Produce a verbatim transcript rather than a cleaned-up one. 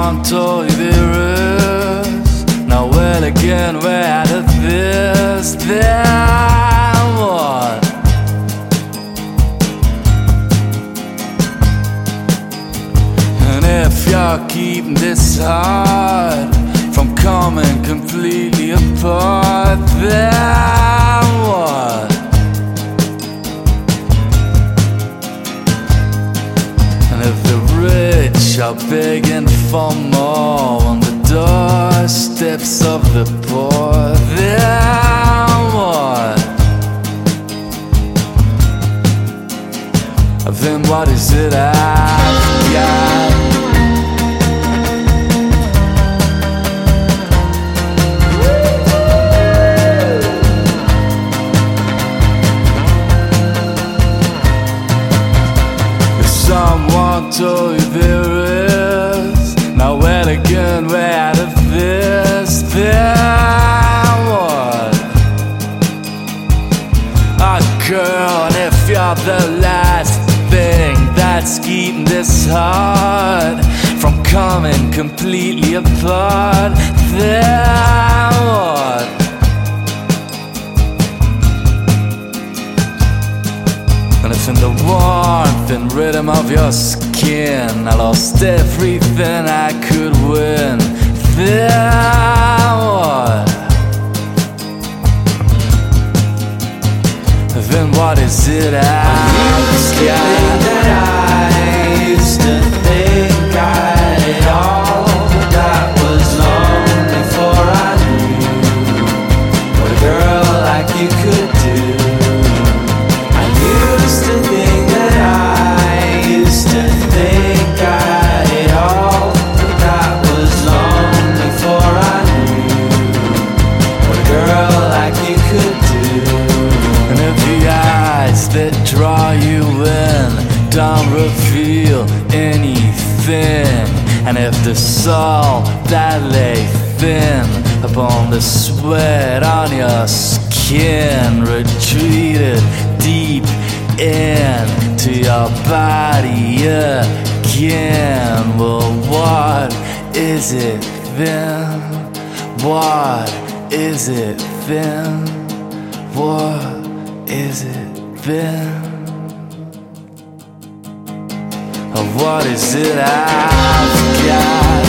someone told you there is no way again way out of this, then what? And if you're keeping this heart from coming completely apart, then what? And if the rich are begging for more on the doorsteps of the poor, then what? Then what is it I've got? Someone told you there is no elegant way out of this, then what? Ah, girl, and if you're the last thing that's keeping this heart from coming completely apart, then what? And if in the warmth and rhythm of your skin I lost everything I could win, then what? Then what is it I've got? That I used to think I had it all, but that was long before I knew what a girl like you could do. I used to think that I used to think I had it all, but that was long before I knew what a girl like you could do. And if the eyes that draw you in don't reveal anything, and if the soul that lay thin upon the sweat on your skin retreated deep into your body again, well, what is it then? What is it then? What is it then? Or what is it I've got?